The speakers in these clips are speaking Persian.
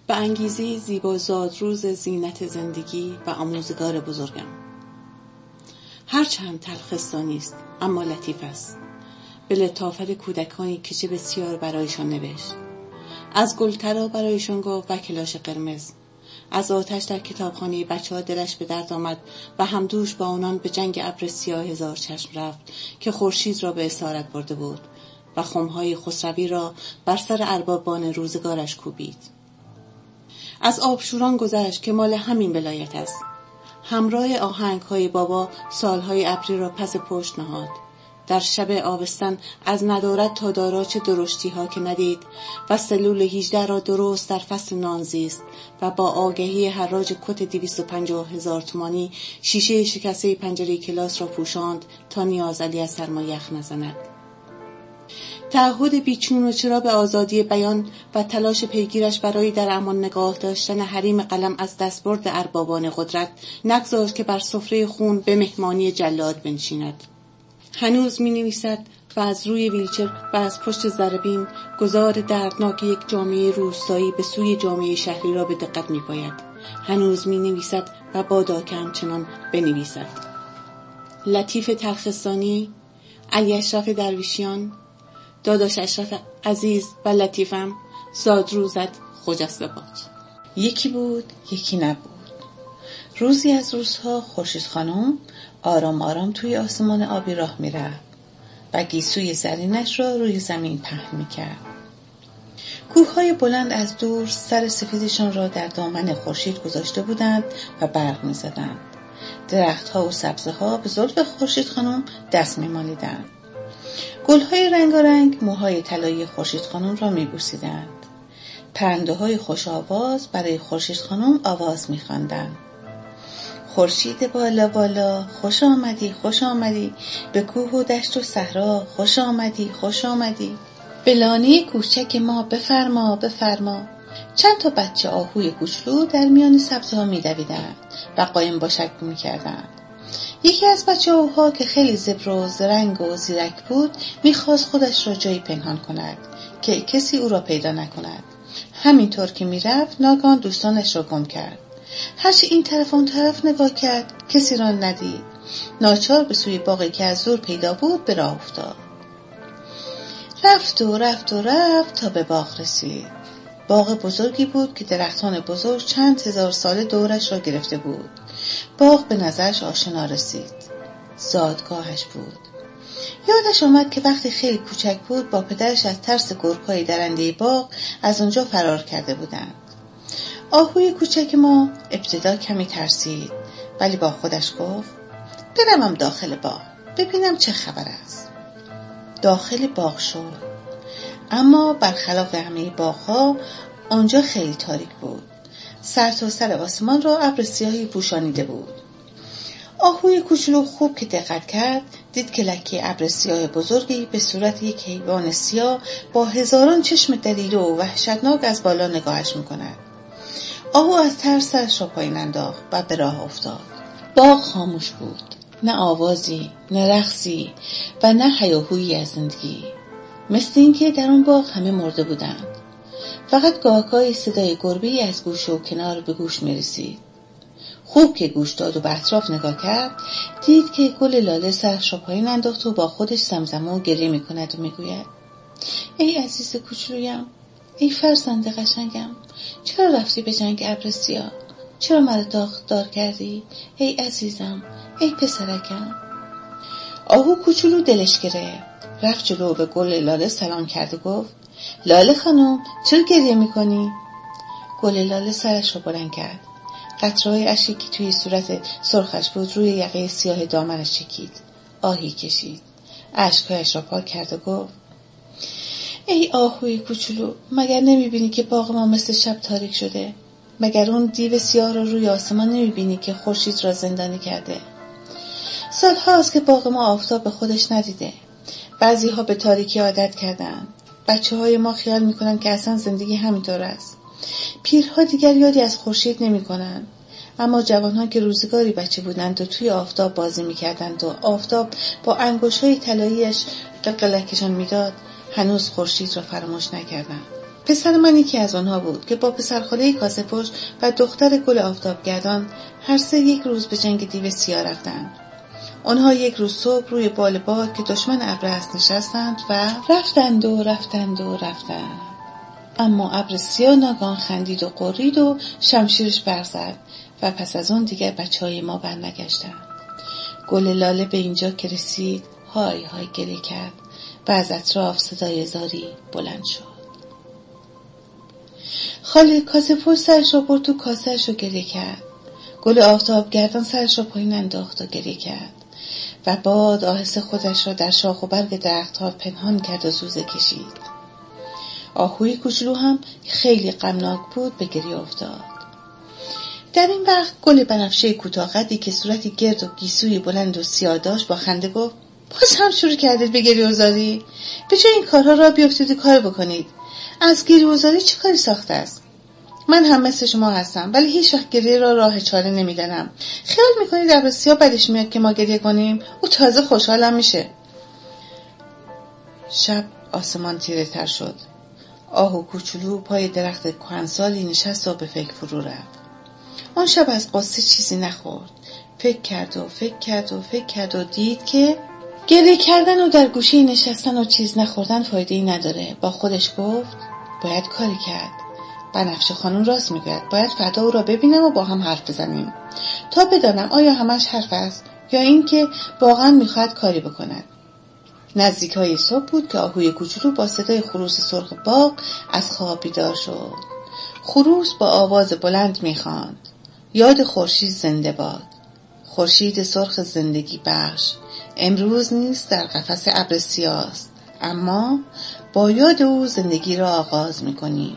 به انگیزه زیبازاد روز زینت زندگی و آموزگار بزرگم. هرچند تلخستانی است اما لطیف است. به لطافت کودکانی که چه بسیار برایشان نوشت. از گلترا برایشان گفت و کلاش قرمز. از آتش در کتابخانه بچه‌ها دلش به درد آمد و همدوش با آنان به جنگ ابر سیاه هزار چشم رفت که خورشید را به اسارت برده بود و خمهای خسروی را بر سر اربابان روزگارش کوبید. از آبشوران گذشت که مال همین ولایت است. همراه آهنگ‌های بابا سالهای ابری را پس پشت نهاد. در شب آبستن از ندارد تا دارا چه درشتی‌ها که ندید و سلول 18 را درست در فصل نان زیست و با آگهی حراج کت 250,000 تومانی شیشه شکسته پنجره کلاس را پوشاند تا نیازعلی از سرما یخ نزند. تعهد بیچون و چرا به آزادی بیان و تلاش پیگیرش برای در امان نگاه داشتن حریم قلم از دستبرد اربابان قدرت نگذاشت که بر سفره خون به مهمانی جلاد بنشیند. هنوز می نویسد و از روی ویلچر و از پشت ضربین گذار دردناک یک جامعه روستایی به سوی جامعه شهری را به دقت می پاید. هنوز می نویسد و بادا که همچنان بنویسد. لطیف تلخستانی، علی اشرف درویشیان، داداش اشرف عزیز و لطیفم، زادروزت خجسته باد. یکی بود یکی نبود. روزی از روزها خورشید خانم آرام آرام توی آسمان آبی راه میرفت و گیسوی زرینش را روی زمین پهن میکرد. کوههای بلند از دور سر سفیدشان را در دامن خورشید گذاشته بودند و برق میزدند. درختها و سبزه‌ها به زلف خورشید خانم دست میمالیدند. گلهای رنگارنگ موهای طلایی خورشید خانم را میبوسیدند. پرنده‌های خوش آواز برای خورشید خانم آواز می‌خواندند. خورشید بالا بالا خوش آمدی خوش آمدی، به کوه و دشت و صحرا خوش آمدی خوش آمدی، به لانه کوچک ما بفرما بفرما. چند تا بچه آهوی کوچولو در میان سبزها می‌دویدند و قایم باشک می‌کردند. یکی از بچه آهوها که خیلی زبر و زرنگ و زیرک بود می‌خواست خودش را جایی پنهان کند که کسی او را پیدا نکند. همینطور که می‌رفت ناگهان دوستانش را گم کرد. هرچی این طرف اون طرف نگاه کرد کسی را ندید. ناچار به سوی باغی که از دور پیدا بود به راه افتاد. رفت و رفت و رفت تا به باغ رسید. باغ بزرگی بود که درختان بزرگ چند هزار ساله دورش را گرفته بود. باغ به نظرش آشنا رسید. زادگاهش بود. یادش آمد که وقتی خیلی کوچک بود با پدرش از ترس گرگ‌های درنده باغ از اونجا فرار کرده بودند. آهوی کوچک ما ابتدا کمی ترسید ولی با خودش گفت بروم داخل باغ ببینم چه خبر است. داخل باغ شد، اما برخلاف همه باغ‌ها آنجا خیلی تاریک بود. سر تا سر آسمان را ابر سیاهی پوشانیده بود. آهوی کوچولو خوب که دقت کرد دید که لکه ابر سیاه بزرگی به صورت یک حیوان سیاه با هزاران چشم دریده و وحشتناک از بالا نگاهش می‌کند. آهو از ترس سرش را پایین انداخت و به راه افتاد. باغ خاموش بود. نه آوازی، نه رقصی و نه هیاهویی از زندگی. مثل اینکه در اون باغ همه مرده بودند. فقط گاهگاهی صدای گربه‌ای از گوش و کنار به گوش می‌رسید. خوب که گوش داد و به اطراف نگاه کرد دید که گل لاله سرش را پایین انداخت و با خودش زمزمه و گریه می‌کند و می‌گوید ای عزیز کوچولویم، ای فرزند قشنگم، چرا رفتی به جنگ ابر سیاه؟ چرا مرا داغدار کردی؟ ای عزیزم، ای پسرکم. آهو کوچولو دلش گرفت. رفت جلو به گل لاله سلام کرد و گفت لاله خانم چرا گریه میکنی؟ گل لاله سرش را بلند کرد. قطره‌های اشکی که توی صورت سرخش بود روی یقه سیاه دامنش چکید. آهی کشید. اشکهایش را پاک کرد و گفت ای آهوی کوچولو، مگر نمیبینی که باغ ما مثل شب تاریک شده؟ مگر اون دیو سیاه رو روی آسمان نمیبینی که خورشید را زندانی کرده؟ سال هاست که باغ ما آفتاب به خودش ندیده. بعضی ها به تاریکی عادت کردن. بچه های ما خیال میکنن که اصلا زندگی همینطور است. پیرها دیگر یادی از خورشید نمیکنن. اما جوانها که روزگاری بچه بودند و توی آفتاب بازی میکردند و آفتاب با انگشت‌های طلایی‌اش قلقلکشان میداد هنوز خورشید را فراموش نکردند. پسر من یکی از آنها بود که با پسرخاله کاسه‌پشت و دختر گل آفتابگردان هر سه یک روز به جنگ دیو سیاه رفتند. آنها یک روز صبح روی بال باد که دشمن ابر است نشستند و رفتند. اما ابر سیاه ناگهان خندید و غرید و شمشیرش برزد و پس از آن دیگر بچه‌های ما برنگشتند. گل لاله به اینجا که رسید های های گریه کرد و از اطراف صدای زاری بلند شد. خاله کاسه‌پشت سرش را برد تو کاسه‌اش و گریه کرد. گل آفتابگردان سرش را پایین انداخت و گریه کرد و باد آهسته خودش را در شاخ و برگ درختها پنهان کرد و زوزه کشید. آهوی کوچولو هم خیلی غمناک بود به گریه افتاد. در این وقت گل بنفشه کوتاه‌قدی که صورتی گرد و گیسوی بلند و سیاه داشت با خنده گفت: باز هم شروع کردید به گریه و زاری؟ به جای این کارها را بیفتید و کار بکنید. از گریه و زاری چه کاری ساخته است؟ من هم مثل شما هستم ولی هیچ وقت گریه را راه چاره نمیدانم. خیال میکنید ابر سیاه بدش میاد که ما گریه کنیم؟ او تازه خوشحالم میشه. شب آسمان تیره تر شد. آهو کوچولو پای درخت کهنسالی نشست و به فکر فرو رفت. آن شب از قصه چیزی نخورد. فکر کرد و دید که گریه کردن و در گوشه نشستن و چیز نخوردن فایده‌ای نداره. با خودش گفت باید کاری کرد. بنفشه خانم راست میگوید. باید فردا او را ببینم و با هم حرف بزنیم تا بدانم آیا همش حرف است یا اینکه واقعا میخواد کاری بکند. نزدیکای صبح بود که آهوی کوچولو با صدای خروس سرخ باغ از خواب بیدار شد. خروس با آواز بلند میخواند: یاد خورشید زنده باد. خورشید سرخ زندگی بخش امروز نیست در قفس ابر سیاه است، اما با یاد او زندگی را آغاز میکنیم.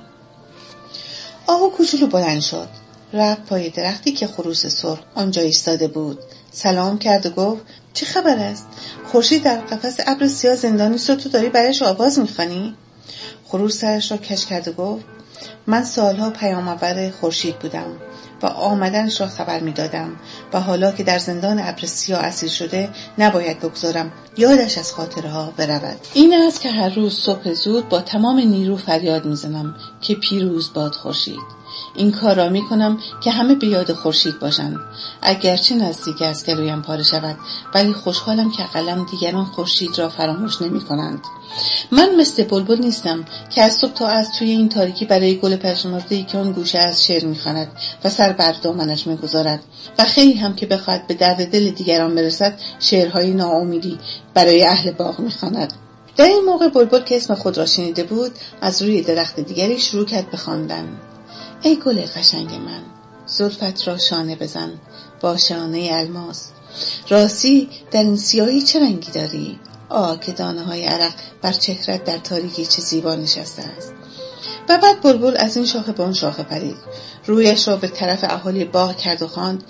آهو کوچولو بلند شد، رفت پای درختی که خروس سرخ آنجا ایستاده بود، سلام کرد و گفت: چه خبر است؟ خورشید در قفس ابر سیاه زندانی است و تو داری برایش آواز میخوانی؟ خروس سرش را کش کرد و گفت: من سالها پیام‌آور خورشید بودم و آمدنش را خبر میدادم و حالا که در زندان ابر سیاه اسیر شده نباید بگذارم یادش از خاطرها برود. این است که هر روز صبح زود با تمام نیرو فریاد میزنم که پیروز باد خورشید. این کار را میکنم که همه به یاد خورشید باشند، اگرچه نزدیک است گلویم پاره شود، ولی خوشحالم که اقلا دیگران خورشید را فراموش نمی‌کنند. من مثل بلبل نیستم که از صبح تا از توی این تاریکی برای گل پژمرده‌ای که آن گوشه از شعر می‌خواند و سر بر دامنش می‌گذارد و خیلی هم که بخواهد به درد دل دیگران برسد شعرهای ناامیدی برای اهل باغ می‌خواند. در این موقع بلبل که اسم خود را شنیده بود از روی درخت دیگری شروع کرد به خواندن: ای گل قشنگ من، زلفت را شانه بزن با شانه الماس. راستی در این سیاهی چه رنگی داری؟ که دانه های عرق بر چهرت در تاریکی چه زیبا نشسته است. و بعد بلبل از این شاخه به آن شاخه پرید، رویش را به طرف اهالی باغ کرد و خواند: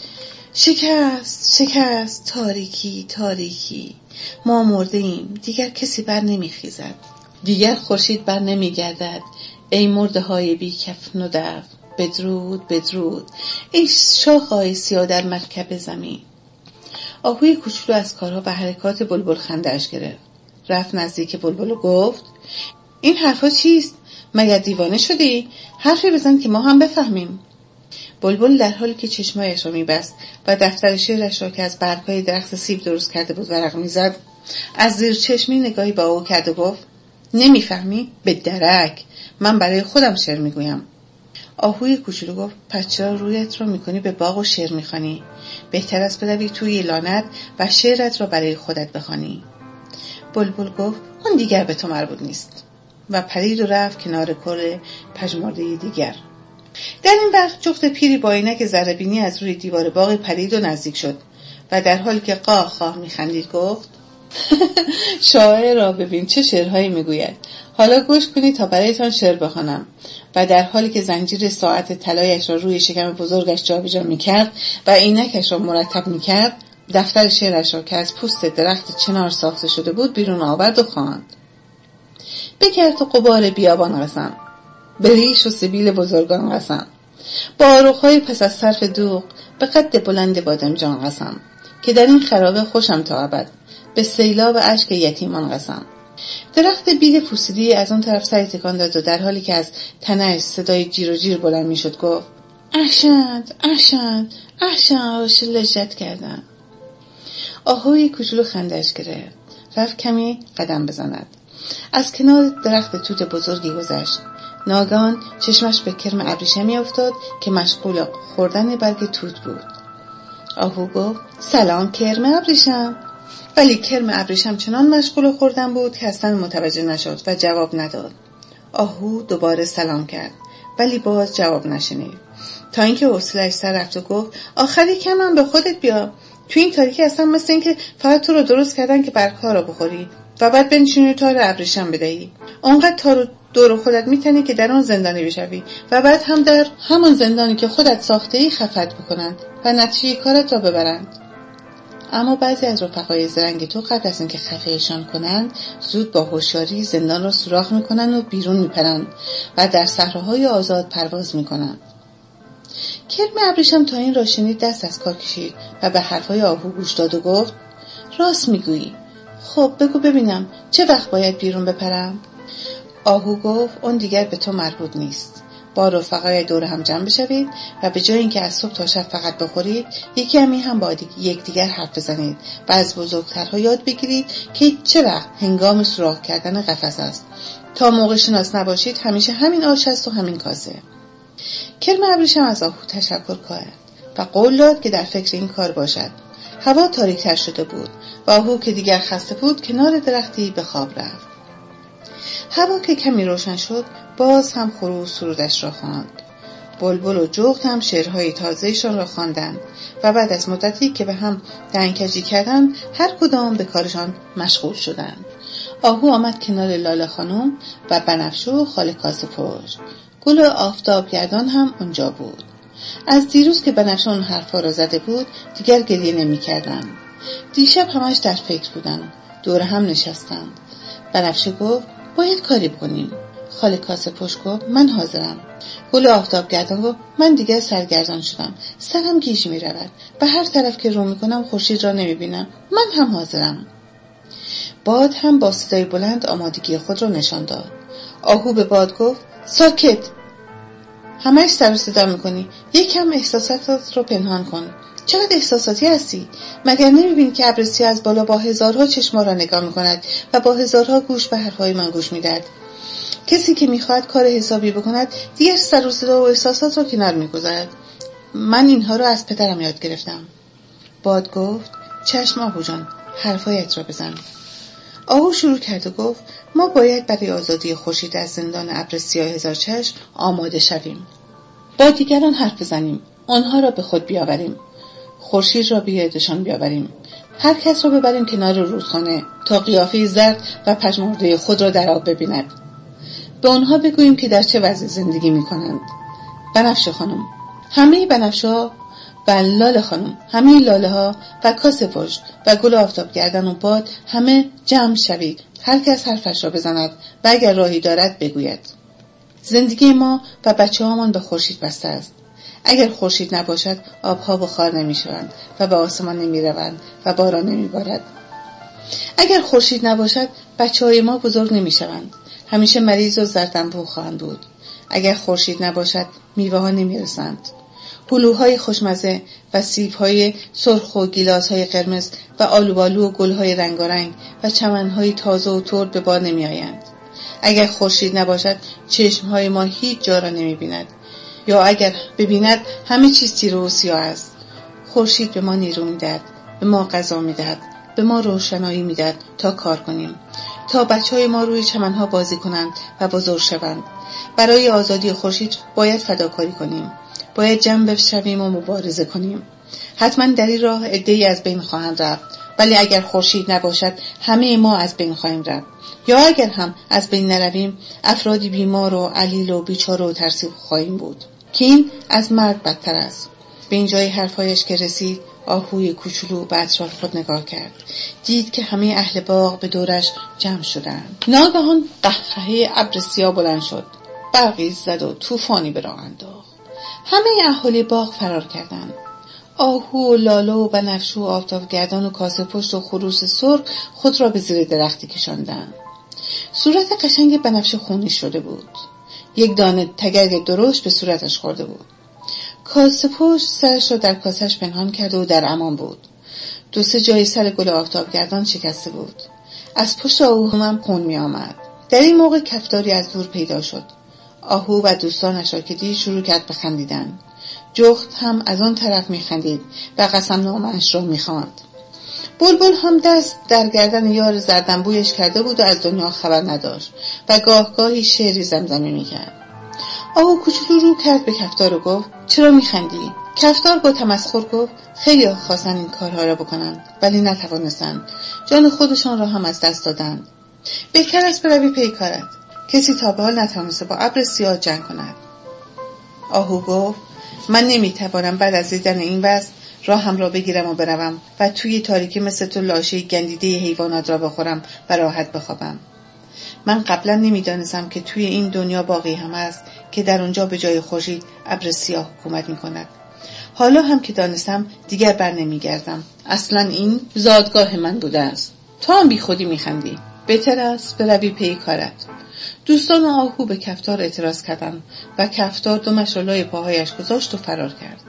شکست تاریکی، ما مرده ایم، دیگر کسی بر نمیخیزد، دیگر خورشید بر نمیگردد. ای مرده های بی کفن و دفن، بدرود ای شاخه‌های سیاه در مرکب زمین. آهوی کوچولو از کارها و حرکات بلبل خنده‌اش گرفت. رفت نزدیک بلبل و گفت: این حرفا چیست؟ مگر دیوانه شدی؟ حرفی بزن که ما هم بفهمیم. بلبل در حالی که چشمایش را می‌بست و دفتر شعرش را که از برگ‌های درخت سیب درست کرده بود ورق می‌زد، از زیر چشمی نگاهی به او کرد و گفت: نمی‌فهمی؟ به درک، من برای خودم شعر می‌گویم. آهوی کوچولو گفت: پس چرا رویت رو میکنی به باغ و شعر میخوانی؟ بهتر است بروی توی لانت و شعرت را برای خودت بخوانی. بلبل گفت: اون دیگر به تو مربوط نیست و پرید و رفت کنار کل پژمرده دیگر. در این وقت جفت پیری با عینک ذره‌بینی از روی دیوار باغ پرید و نزدیک شد و در حالی که قاه میخندید گفت: شاعر را ببین چه شعرهایی میگوید. حالا گوش کنید تا برایتان شعر بخوانم. و در حالی که زنجیر ساعت طلایش را روی شکم بزرگش جابجا میکرد و عینکش را مرتب میکرد، دفتر شعرش را که از پوست درخت چنار ساخته شده بود بیرون آورد و خواند: به گرد و غبار بیابان قسم، به ریش و سبیل بزرگان قسم، با رخ‌های پس از صرف دوغ، به قد بلند بادمجان قسم، که در این خرابه خوشم تا ابد، به سیلاب اشک یتیمان قسم. درخت بید پوسیدی از اون طرف سری تکان داد و در حالی که از تنه‌اش صدای جیر و جیر بلند میشد گفت: احشنت احشنت احشنت، لجت کردم. آهوی کوچولو خندش گرفت. رفت کمی قدم بزند. از کنار درخت توت بزرگی گذشت. ناگهان چشمش به کرم ابریشمی افتاد که مشغول خوردن برگ توت بود. آهو گفت: سلام کرم ابریشم. ولی کرم ابریشم چنان مشغول خوردن بود که اصلا متوجه نشد و جواب نداد. آهو دوباره سلام کرد ولی باز جواب نشنید، تا اینکه حوصله‌اش سر رفت و گفت: آخری کم هم به خودت بیا. تو این تاریکی اصلا مثل این که فقط تو رو درست کردن که برگ‌ها رو بخوری و بعد بنشینی تار ابریشم بدهی. اونقدر تارو دور خودت میتنی که در اون زندانی بشوی و بعد هم در همون زندانی که خودت ساخته‌ای خفت بکنند و نتیجه کارت را ببرند. اما بعضی از رفقای زرنگ تو قبل از اینکه خفه‌شان کنند زود با هوشیاری زندان را سوراخ میکنند و بیرون میپرند و در صحراهای آزاد پرواز میکنند. کرم ابریشم تا این را شنید دست از کار کشید و به حرفهای آهو گوش داد و گفت: راست میگویی. خب بگو ببینم چه وقت باید بیرون بپرم؟ آهو گفت: اون دیگر به تو مربوط نیست. با رفقای دور هم جمع بشوید و به جای اینکه از صبح تا شب فقط بخورید، یکی هم با یکدیگر حرف بزنید و از بزرگترها یاد بگیرید که چه وقت هنگام سوراخ کردن قفس است. تا موقع شناس نباشید همیشه همین آش است و همین کاسه. کرم ابریشم از آهو تشکر کرد و قول داد که در فکر این کار باشد. هوا تاریک‌تر شده بود و آهو که دیگر خسته بود کنار درختی به خواب رفت. هوا که کمی روشن شد باز هم خروس سرودش را خواند. بلبل و جغد هم شعرهای تازه‌شان را خواندند و بعد از مدتی که به هم دهن‌کجی کردند هر کدام به کارشان مشغول شدند. آهو آمد کنار لاله خانم و بنفشه و خاله کاسه پشت. گل آفتابگردان هم اونجا بود. از دیروز که بنفشه اون حرفا را زده بود دیگر گریه نمی کردند. دیشب همش در فکر بودند. دور هم نشستند. بنفشه گفت: باید کاری بکنیم. خاله کاسه پشت گفت: من حاضرم. گل آفتابگردان گفت: من دیگر سرگردان شدم. سرم گیج می رود. به هر طرف که رو می کنم خورشید را نمی بینم. من هم حاضرم. باد هم با صدای بلند آمادگی خود را نشان داد. آهو به باد گفت: ساکت. همش سر و صدا میکنی. یکم احساساتت رو پنهان کن. چقدر احساساتی هستی؟ مگر نمیبینی که ابر سیاه از بالا با هزارها چشم را نگاه میکند و با هزارها گوش به حرفهای من گوش میدهد؟ کسی که میخواهد کار حسابی بکند دیگر سر و صدا و احساسات را کنار میگذارد. من اینها رو از پدرم یاد گرفتم. باد گفت: چشم آهو جان، حرفایت را بزن. آهو شروع کرد و گفت: ما باید برای آزادی خورشید از زندان ابر سیاه هزار چشم آماده شویم. با دیگران حرف بزنیم. آنها را به خود بیاوریم. خورشید را به یادشان بیاوریم. هر کس را ببریم کنار رودخانه تا قیافه زرد و پژمرده خود را در آب ببیند. به آنها بگوییم که در چه وضع زندگی می‌کنند. بنفشه خانم، همه بنفشه‌ها و لاله خانم، همه لاله ها و کاسه پشت و گل آفتابگردان و باد، همه جمع شوید. هر کس حرفش را بزند و اگر راهی دارد بگوید. زندگی ما و بچه‌هامان به خورشید بسته است. اگر خورشید نباشد آبها بخار نمی‌شوند و به آسمان نمی‌روند و باران نمی‌بارد. اگر خورشید نباشد بچه‌های ما بزرگ نمی‌شوند. همیشه مریض و زردنبو خواهند بود. اگر خورشید نباشد میوه‌ها نمی‌رسند. هلوهای خوشمزه و سیب‌های سرخ و گیلاس‌های قرمز و آلوبالو و گل‌های رنگارنگ و چمن‌های تازه و ترد به بار نمی‌آیند. اگر خورشید نباشد چشم‌های ما هیچ جا را نمی‌بیند، یا اگر ببیند همه چیز تیره و سیاه است. خورشید به ما نیرو می‌دهد، به ما غذا می‌دهد، به ما روشنایی می‌دهد تا کار کنیم، تا بچه‌های ما روی چمن‌ها بازی کنند و بزرگ شوند. برای آزادی خورشید باید فداکاری کنیم. باید جمع بشویم و مبارزه کنیم. حتما در این راه عده‌ای از بین خواهند رفت، ولی اگر خورشید نباشد همه ما از بین خواهیم رفت. یا اگر هم از بین نرویم افرادی بیمار و علیل و بیچاره و ترسیده خواهیم بود که این از مرگ بدتر است. به اینجای حرفایش که رسید آهوی کوچولو به اطراف خود نگاه کرد. دید که همه اهل باغ به دورش جمع شدند. ناگهان قهقهه ابر سیاه بلند شد. برقی زد و طوفانی به راه انداخت. همه اهالی باغ فرار کردند. آهو و لاله و بنفشه و آفتابگردان و کاسه پشت و خروس سرخ خود را به زیر درختی کشاندند. صورت قشنگ بنفشه خونی شده بود. یک دانه تگرگ درشت به صورتش خورده بود. کاسه پشت سرش را در کاسهش پنهان کرده و در امان بود. 2-3 جای سر گل آفتابگردان شکسته بود. از پشت آهو هم خون می آمد. در این موقع کفتاری از دور پیدا شد. آهو و دوستانش را که دید شروع کرد به خندیدن. جغد هم از آن طرف می خندید و قسمنامه‌اش را می خواند. بلبل هم دست در گردن یار زردنبویش کرده بود و از دنیا خبر نداشت و گاه گاهی شعری زمزمه می کرد. آهو کوچولو رو کرد به کفتار و گفت چرا می خندی؟ کفتار با تمسخر گفت خیلی خواستن این کارها را بکنند ولی نتوانستند. جان خودشان را هم از دست دادند. بهتر است بروی پی کارت. کسی تا به حال نتوانسته با ابر سیاه جنگ کند. آهو گفت من نمیتوانم بعد از دیدن این وضع راهم را بگیرم و بروم و توی تاریکی مثل تو لاشه گندیده حیوانات را بخورم و راحت بخوابم. من قبلا نمیدانستم که توی این دنیا باقی هم است که در اونجا به جای خورشید ابر سیاه حکومت میکند. حالا هم که دانستم دیگر بر نمیگردم. اصلا این زادگاه من بوده است. تو هم بی خودی میخندی. بهتر است بروی پی کارت. دوستان آهو به کفتار اعتراض کردند و کفتار دمش را لای پاهایش گذاشت و فرار کرد.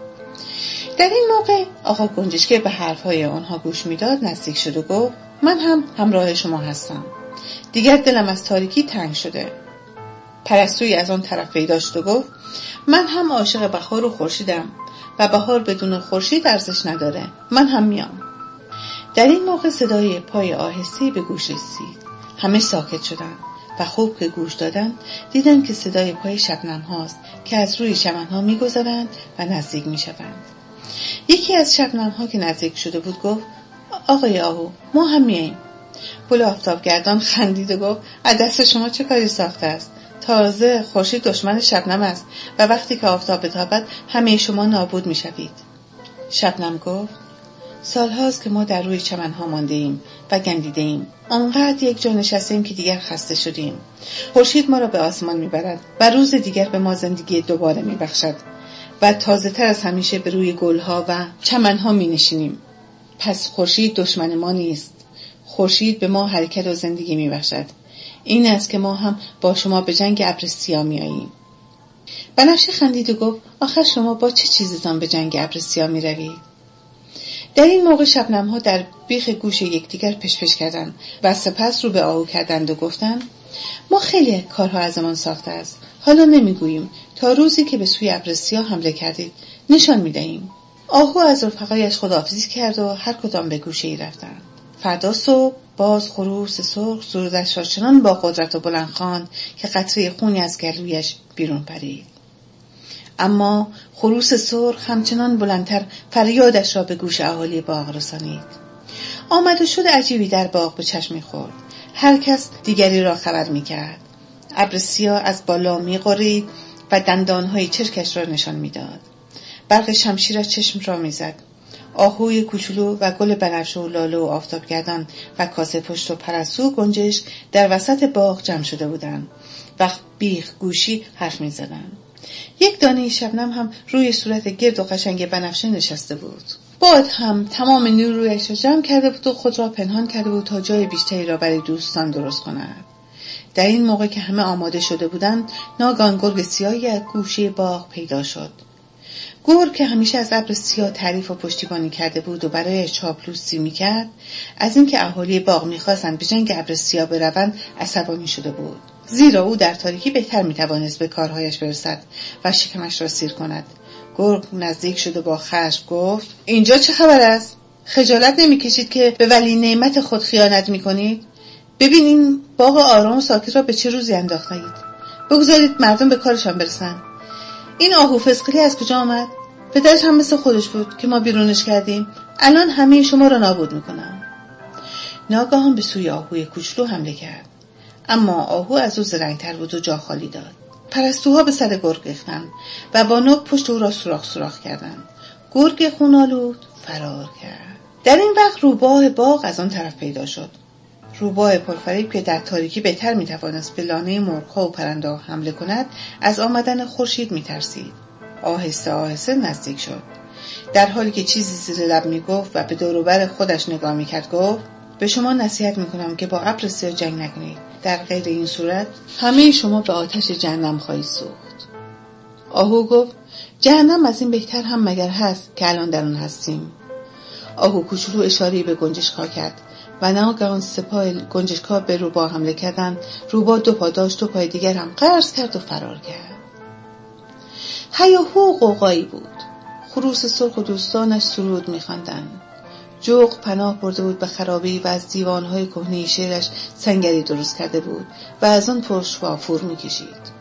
در این موقع آقا گنجشک که به حرفهای آنها گوش میداد نزدیک شد و گفت من هم همراه شما هستم. دیگر دلم از تاریکی تنگ شده. پرستویی از آن طرف پیدا شد و گفت من هم عاشق بهار و خورشیدم و بهار بدون خورشید ارزش نداره. من هم میام. در این موقع صدای پای آهسته به گوش رسید. همه ساکت شدند و خوب که گوش دادند دیدند که صدای پای شبنم هاست که از روی چمن ها میگذرند و نزدیک میشوند. یکی از شبنم ها که نزدیک شده بود گفت آقای آهو ما هم میاییم. گل آفتابگردان خندید و گفت از دست شما چه کاری ساخته است؟ تازه خورشید دشمن شبنم است و وقتی که آفتاب بتابد همه شما نابود میشوید. شبنم گفت سالهاست که ما در روی چمنها مانده ایم و گندیده ایم. آنقدر یک جا نشستیم که دیگر خسته شدیم. خورشید ما را به آسمان میبرد و روز دیگر به ما زندگی دوباره میبخشد و تازه تر از همیشه به روی گلها و چمنها می نشینیم. پس خورشید دشمن ما نیست. خورشید به ما حرکت و زندگی می بخشد. این است که ما هم با شما به جنگ ابر سیاه می آییم. بنفشه خندید و گفت آخر شما با چه چیزتان به جنگ ابر سیاه می روید؟ در این موقع شبنم ها در بیخ گوش یکدیگر پشپش کردند و سپس رو به آهو کردند و گفتند ما خیلی کارها ازمان ساخته است. حالا نمیگوییم تا روزی که به سوی ابر سیاه حمله کردید نشان میدهیم. آهو از رفقایش خداحافظی کرد و هر کدام به گوشه‌ای رفتند. فردا صبح باز خروس سرخ سرودش را چنان با قدرت و بلند خواند که قطره خونی از گلویش بیرون پرید. اما خروس سرخ همچنان بلندتر فریادش را به گوش اهالی باغ رسانید. آمد و شد عجیبی در باغ به چشم می‌خورد. هر کس دیگری را خبر می‌کرد. ابر سیاه از بالا می‌غرید و دندان‌های چرکش را نشان می‌داد. برق شمشیرش چشم را می‌زد. آهوی کوچولو و گل بنفشه و لاله و آفتابگردان و کاسه پشت و پرستو گنجش در وسط باغ جمع شده بودند و بیخ گوشی حرف می‌زدند. یک دانه شبنم هم روی صورت گرد و قشنگ بنفشه نشسته بود. باد هم تمام نیرویش را جمع کرده بود و خود را پنهان کرده بود تا جای بیشتری را برای دوستان درست کند. در این موقع که همه آماده شده بودند ناگهان گرگ سیاهی از گوشه باغ پیدا شد. گرگ که همیشه از ابر سیاه تعریف و پشتیبانی کرده بود و برای چاپلوسی میکرد، از اینکه اهالی باغ میخواستند به جنگ ابر سیاه بروند عصبانی شده بود. زیرا او در تاریکی بهتر میتوانست به کارهایش برسد و شکمش را سیر کند. گرگ نزدیک شد و با خشم گفت اینجا چه خبر است؟ خجالت نمیکشید که به ولی نعمت خود خیانت میکنید؟ ببین این باغ آرام و ساکت را به چه روزی انداختید. بگذارید مردم به کارشان برسن. این آهو فسقلی از کجا آمد؟ پدرش هم مثل خودش بود که ما بیرونش کردیم. الان همه شما را نابود میکنم. ناگهان به سوی آهوی کوچولو حمله کرد. اما آهو از او زرنگ‌تر بود و جا خالی داد. پرستوها به سر گرگ ریختند و با نوک پشت او را سوراخ کردند. گرگ خونالود فرار کرد. در این وقت روباه باغ از آن طرف پیدا شد. روباه پرفریب که در تاریکی بهتر میتوانست به لانه مرغ‌ها و پرنده‌ها حمله کند، از آمدن خورشید میترسید. آهسته آهسته نزدیک شد. در حالی که چیزی زیر لب میگفت و به دور و بر خودش نگاه میکرد گفت به شما نصیحت میکنم که با ابر سیاه جنگ نکنید. در غیر این صورت همه شما به آتش جهنم خواهید سوخت. آهو گفت جهنم از این بهتر هم مگر هست که الان در آن هستیم. آهو کوچولو اشاره‌ای به گنجشک‌ها کرد و ناگهان سپاه گنجشک‌ها به روباه حمله کردند. روباه 2 پا داشت، 2 پای دیگر هم قرض کرد و فرار کرد. هیاهو و غوغایی بود. خروس سرخ و دوستانش سرود می‌خواندند. جغد پناه برده بود به خرابه‌ای و از دیوانهای کهنه شعرش سنگری درست کرده بود و از آن پشت وافور می‌کشید.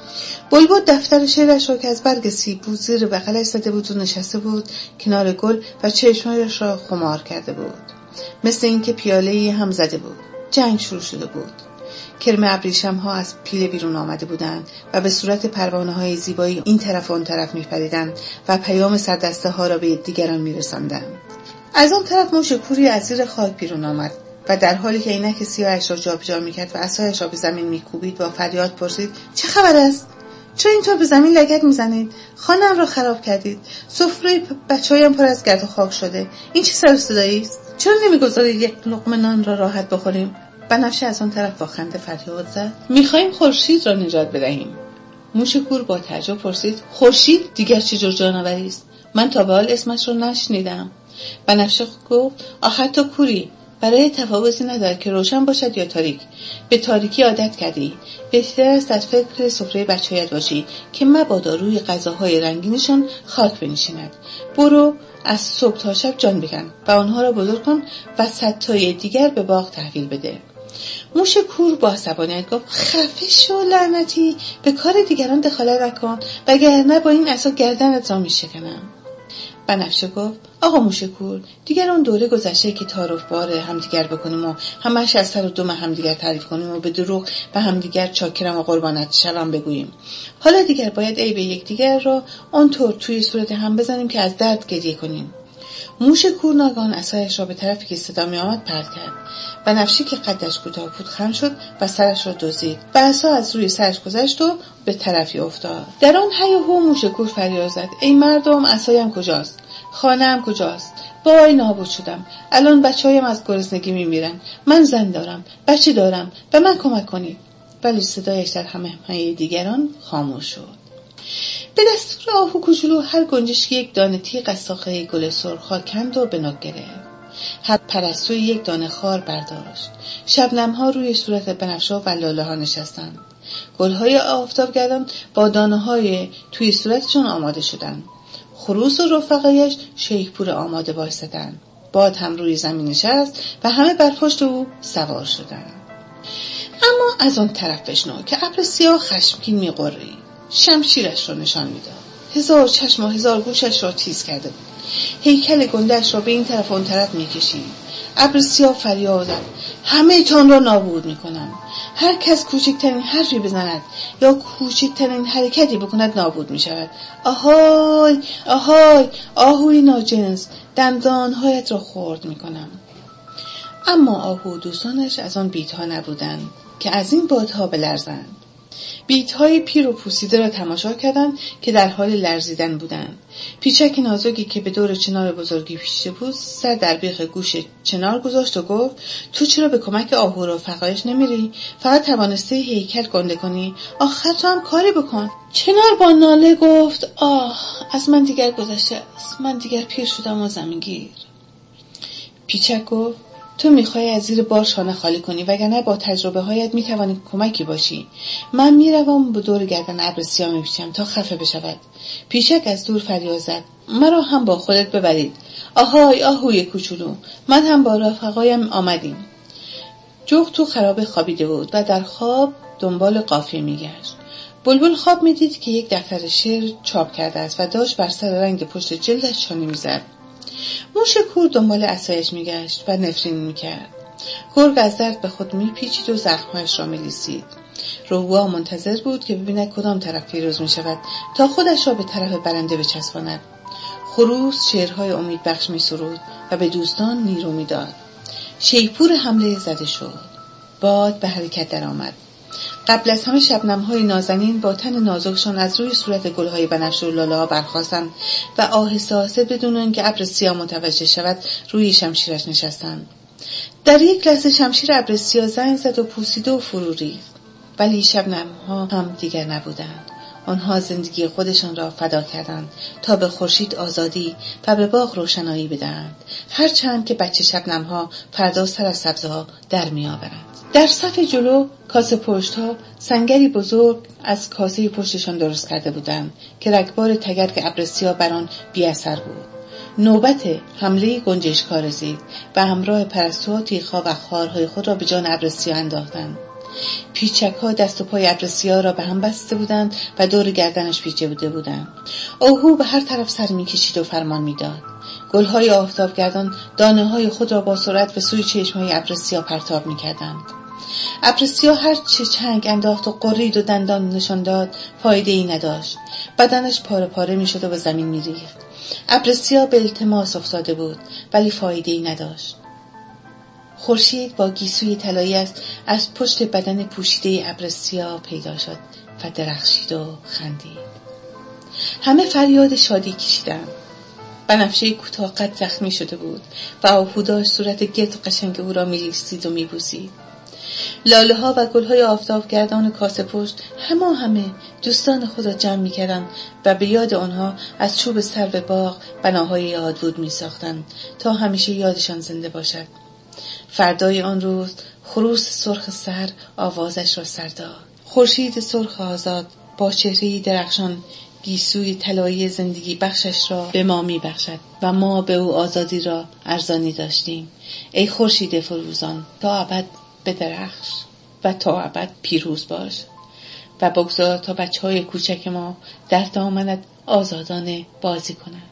بلبل دفتر شعرش را که از برگ سیب بود زیر بغلش زده بود و نشسته بود کنار گل و چشمانش را خمار کرده بود، مثل اینکه پیاله‌ای هم زده بود. جنگ شروع شده بود. کرم ابریشم‌ها از پیله بیرون آمده بودند و به صورت پروانه‌های زیبایی این طرف و آن طرف می‌پریدند و پیام سردسته‌ها را به دیگران می‌رساندند. از آن طرف موش کوری از زیر خاک بیرون آمد و در حالی که عینک سیاهش را جابجا می‌کرد و عصایش را به زمین می‌کوبید با فریاد پرسید چه خبر است؟ چرا اینطور به زمین لگد میزنید؟ خانه‌ام را خراب کردید. سفره بچه‌هایم پر از گرد و خاک شده. این چه سر و صدایی است؟ چرا نمیگذارید یک لقمه نان را راحت بخوریم؟ بنفشه از آن طرف با خنده فریاد زد می‌خواهیم خورشید را نجات بدهیم. موش کور با تعجب پرسید خورشید دیگر چه جور جانوری است؟ من تا به حال اسمش را نشنیدم. بنفشه گفت آخر تو کوری، برای تفاوتی ندارد که روشن باشد یا تاریک. به تاریکی عادت کردی. بهتر است از فکر سفره بچه‌هایت باشی که مبادا روی غذاهای رنگینشان خاک بنشیند. برو از صبح تا شب جان بکن و آنها را بزرگ کن و 100 تای دیگر به باغ تحویل بده. موش کور با عصبانیت گفت خفه شو لعنتی، به کار دیگران دخالت نکن وگرنه با این عصا گردنت را میشکنم. بنفشه گفت آقا موش کور، دیگر اون دوره گذشته که تعارف بار همدیگر بکنیم و همش از سر و دم همدیگر تعریف کنیم و به دروغ به همدیگر چاکرم و قربانت شوم بگوییم. حالا دیگر باید عیب یکدیگر را آنطور توی صورت هم بزنیم که از درد گریه کنیم. موش کور ناگهان عصایش را به طرفی که صدا می آمد پرت کرد. بنفشه که قدش کوتاه بود خم شد و سرش را دزدید و عصا از روی سرش گذشت و به طرفی افتاد. در آن هیاهو موش کور فریاد زد ای مردم، عصایم کجاست؟ خانه‌ام کجاست؟ وای نابود شدم. الان بچه‌هایم از گرسنگی میمیرن. من زن دارم، بچه دارم، به من کمک کنید. ولی صدایش در همه دیگران خاموش شد. به دستور آهو کوچولو هر گنجشکی 1 دانه تیغ از ساقه گل سرخ کند و به نوک گرفت. هر پرستوی 1 دانه خار برداشت. شبنم‌ها روی صورت بنفشه و لاله‌ها نشستند. گل‌های آفتابگردان با دانه‌های توی صورتشون آماده شدند. خروس و رفقایش شیخپور آماده بایستدند. باد هم روی زمین نشست و همه بر پشت او سوار شدند. اما از آن طرف بشنو که ابر سیاه خشمگین می‌غرید. شمشیرش را نشان می‌داد. 1000 چشم و 1000 گوشش را تیز کرده بود. هیکل گنده‌اش را به این طرف و اون طرف می‌کشید. ابر سیاه فریاد زد همه تان را نابود می‌کنم. هر کس کوچکترین حرفی بزند یا کوچکترین حرکتی بکند نابود می‌شود. آهای آهای آهوی ناجنس، دندانهایت را خرد می‌کنم. اما آهو و دوستانش از آن بیت‌ها نبودند که از این بادها بلرزند. بیت‌های پیر و پوسیده را تماشا کردند که در حال لرزیدن بودند. پیچک نازکی که به دور چنار بزرگی پیچیده بود سر در بیخ گوش چنار گذاشت و گفت تو چرا به کمک آهو و رفقایش نمیری؟ فقط توانسته هیکل گنده کنی؟ آخر تو هم کاری بکن. چنار با ناله گفت آه از من دیگر گذشته است، من دیگر پیر شدم و زمینگیر. پیچک گفت تو میخوای از زیر بار شانه خالی کنی وگرنه با تجربه هایت میتوانی کمکی باشی. من میروم به دور گردن ابر سیاه میپیچم تا خفه بشود. پیچک از دور فریاد زد مرا هم با خودت ببرید. آهای آهوی کوچولو، من هم با رفقایم آمدیم. جغد تو خرابه خوابیده بود و در خواب دنبال قافیه میگشت. بلبل خواب میدید که یک دفتر شعر چاپ کرده است و داشت بر سر رنگ پشت جلدش چانه میزد. موش کور دنبال عصایش میگشت و نفرین میکرد. گرگ از درد به خود میپیچید و زخمهایش را میلیسید. روباه منتظر بود که ببیند کدام طرف پیروز میشود تا خودش را به طرف برنده بچسباند. خروس شعرهای امید بخش میسرود و به دوستان نیرو میداد. شیپور حمله زده شد. باد به حرکت در آمد. قبل از همه شبنم‌های نازنین با تن نازکشان از روی صورت گل‌های بنفشه و لاله‌ها برخاستند و آهسته آهسته بدون آنکه ابر سیاه متوجه شود روی شمشیرش نشستند. در یک لحظه شمشیر ابرسیا زنگ زد و پوسیده و فرو ریخت. ولی شبنم‌ها هم دیگر نبودند. آنها زندگی خودشان را فدا کردند تا به خورشید آزادی و به باغ روشنایی بدهند، هرچند که بچه شبنم‌ها فردا سر از سبزه‌ها در می‌آورند. در صف جلو کاسه پشت‌ها سنگری بزرگ از کاسه پشتشان درست کرده بودند که رگبار تگرگ ابرسیا بر آن بی‌اثر بود. نوبت حمله گنجشک‌ها رسید و همراه پرستوها تیغ‌ها و خارهای خود را به جان ابرسیا انداختند. پیچک‌ها دست و پای ابرسیا را به هم بسته بودند و دور گردنش پیچیده بودند. آهو به هر طرف سر می‌کشید و فرمان می‌داد. گل‌های آفتابگردان دانه‌های خود را با سرعت به سوی چشم‌های ابرسیا پرتاب می‌کردند. ابرسیا هر چه چنگ انداخت و قرید و دندان نشان داد فایده‌ای نداشت. بدنش پاره پاره می‌شد و به زمین می‌ریخت. ابرسیا به التماس افتاده بود ولی فایده‌ای نداشت. خورشید با گیسوی طلایی از پشت بدن پوشیده ابرسیا پیدا شد و درخشید و خندید. همه فریاد شادی کشیدند. بنفشه کوتاه قد زخمی شده بود و آهو داشت صورت گرد و قشنگ او را می‌لیسید و می‌بوسید. لاله ها و گل های آفتابگردان کاسه پشت همه دوستان خود را جمع می‌کردند و به یاد آنها از چوب سرو باغ بناهای یادبود می‌ساختند تا همیشه یادشان زنده باشد. فردای آن روز خروس سرخ سر آوازش را سر داد. خورشید سرخ آزاد با چهره‌ای درخشان گیسوی طلایی زندگی بخشش را به ما می‌بخشد و ما به او آزادی را ارزانی داشتیم. ای خورشید فروزان، تا ابد بدرخش و تا ابد پیروز باش و بگذار تا بچه‌های کوچک ما در دامنت آزادانه بازی کنند.